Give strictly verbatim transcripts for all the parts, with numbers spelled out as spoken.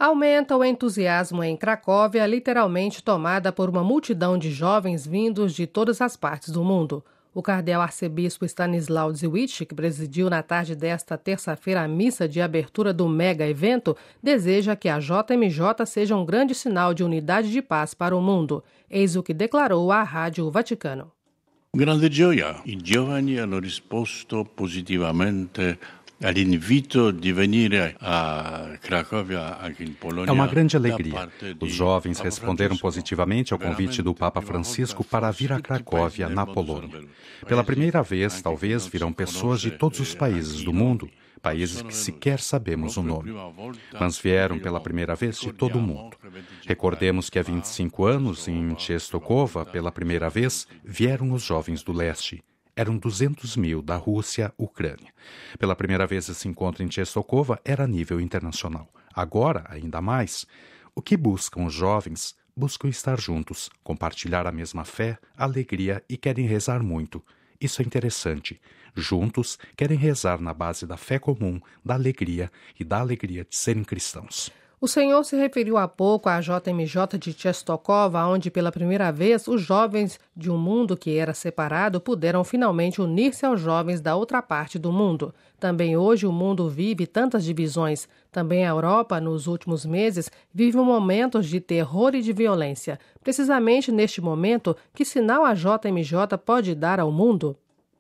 Aumenta o entusiasmo em Cracóvia, literalmente tomada por uma multidão de jovens vindos de todas as partes do mundo. O cardeal arcebispo Stanisław Dziwisz, que presidiu na tarde desta terça-feira a missa de abertura do mega-evento, deseja que a J M J seja um grande sinal de unidade e de paz para o mundo. Eis o que declarou à Rádio Vaticano. Grande gioia. I giovani hanno risposto positivamente all'invito di venire a Cracóvia, anche in Polônia. É uma grande alegria. Os jovens responderam positivamente ao convite do Papa Francisco para vir a Cracóvia, na Polônia. Pela primeira vez, talvez, virão pessoas de todos os países do mundo, países que sequer sabemos o nome. Mas vieram pela primeira vez de todo o mundo. Recordemos que há vinte e cinco anos, em Częstochowa, pela primeira vez, vieram os jovens do leste. Eram duzentos mil da Rússia, Ucrânia. Pela primeira vez esse encontro em Częstochowa era a nível internacional. Agora, ainda mais, o que buscam os jovens? Buscam estar juntos, compartilhar a mesma fé, alegria e querem rezar muito. Isso é interessante. Juntos, querem rezar na base da fé comum, da alegria e da alegria de serem cristãos. O senhor se referiu há pouco à J M J de Częstochowa, onde pela primeira vez os jovens de um mundo que era separado puderam finalmente unir-se aos jovens da outra parte do mundo. Também hoje o mundo vive tantas divisões. Também a Europa, nos últimos meses, vive momentos de terror e de violência. Precisamente neste momento, que sinal a J M J pode dar ao mundo?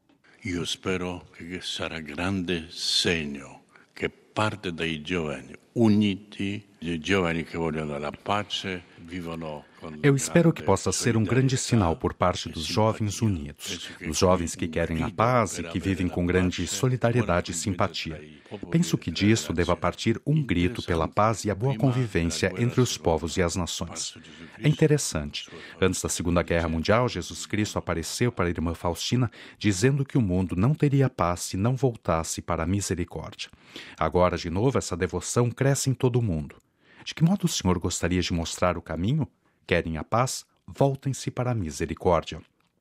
Io spero che sarà grande segno che parte dai giovani uniti, i giovani che vogliono la pace, vivono com Eu espero que possa ser um grande sinal por parte dos jovens unidos, dos jovens que querem a paz e que vivem com grande solidariedade e simpatia. Penso que disso deva partir um grito pela paz e a boa convivência entre os povos e as nações. É interessante. Antes da Segunda Guerra Mundial, Jesus Cristo apareceu para a irmã Faustina dizendo que o mundo não teria paz se não voltasse para a misericórdia. Agora, de novo, essa devoção cresce em todo o mundo. De que modo o Senhor gostaria de mostrar o caminho? Querem a paz? Voltem-se para a misericórdia.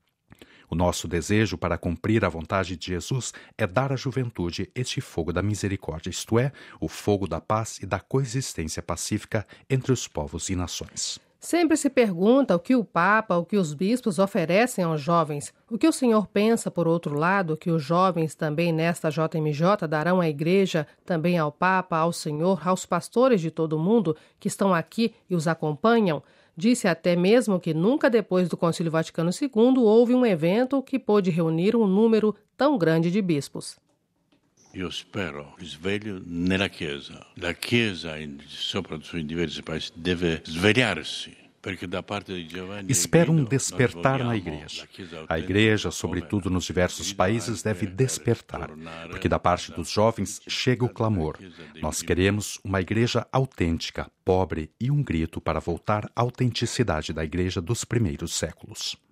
O nosso desejo para cumprir a vontade de Jesus é dar à juventude este fogo da misericórdia, isto é, o fogo da paz e da coexistência pacífica entre os povos e nações. Sempre se pergunta o que o Papa, o que os bispos oferecem aos jovens. O que o senhor pensa, por outro lado, que os jovens também nesta J M J darão à Igreja, também ao Papa, ao Senhor, aos pastores de todo o mundo que estão aqui e os acompanham? Disse até mesmo que nunca depois do Concílio Vaticano segundo houve um evento que pôde reunir um número tão grande de bispos. Io spero risveglio nella Chiesa. La Chiesa, soprattutto in diversi paesi, deve svegliarsi. Espero um despertar na Igreja. A Igreja, sobretudo nos diversos países, deve despertar, porque da parte dos jovens chega o clamor. Nós queremos uma Igreja autêntica, pobre e um grito para voltar à autenticidade da Igreja dos primeiros séculos.